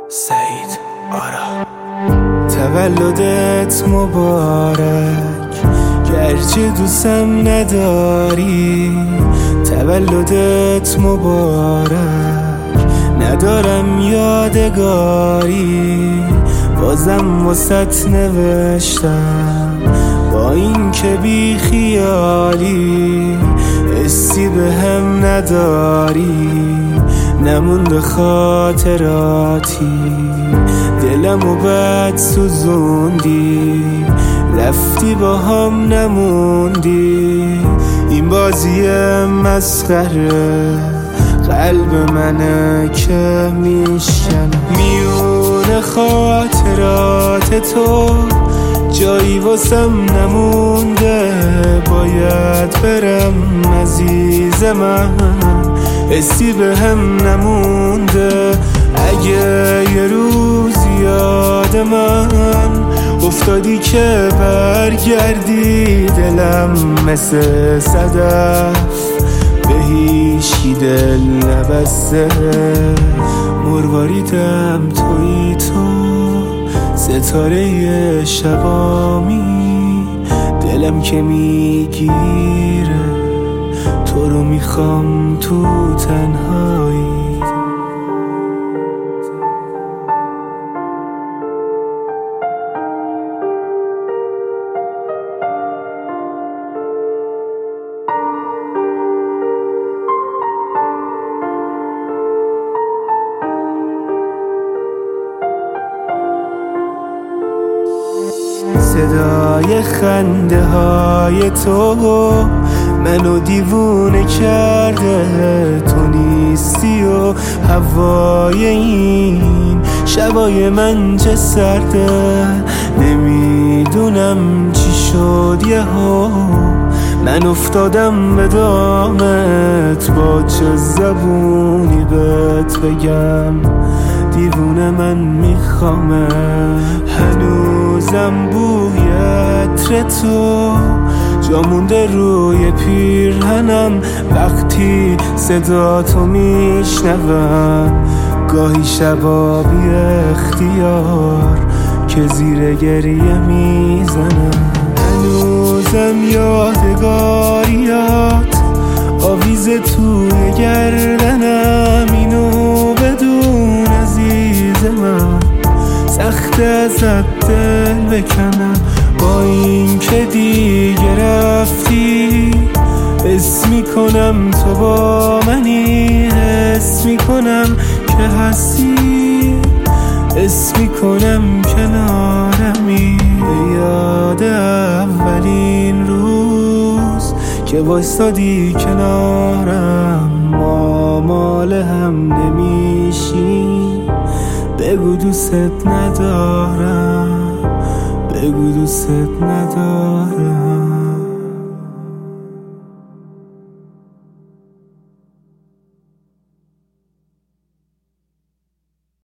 سعید آرا. تولدت مبارک، گرچه دوستم نداری. تولدت مبارک، ندارم یادگاری. بازم واسط نوشتم با این که بی خیالی. حسی به هم نداری، نمونده خاطراتی. دلمو بد سوزوندی، رفتی با هم نموندی. این بازی مسخره قلب منه که میشن. میونه خاطرات تو جایی واسم نمونده. باید برم عزیز من، حسی به هم نمونده. اگه یه روز یاد من افتادی که برگردی، دلم مثل صدف به هیچی دل نبسته. مرواریدم توی تو، ستاره شبامی. دلم که میگیره تو رو میخوام تو تنهایی. صدای خنده های تو منو دیوونه کرده. تو نیستی و هوای این شبای من چه سرده. نمیدونم چی شد یهو من افتادم به دامت. با چه زبونی بهت بگم دیوونه من میخوامه. هنوزم بوی عطر تو جا مونده روی پیرهنم. وقتی صدا تو میشنوم گاهی شبا بی اختیار که زیر گریه میزنم. هنوزم یادگاریات آویزه توی گردنم. اینو بدون عزیز من، سخت ازت دل بکنم. با این که دیگه رفتی، حس میکنم تو با منی. حس میکنم که هستی، حس میکنم کنارمی. به یاد اولین روز که وایسادی کنارم، ما مال هم نمیشیم. بگو دوست ندارم، بگو دوست ندارم.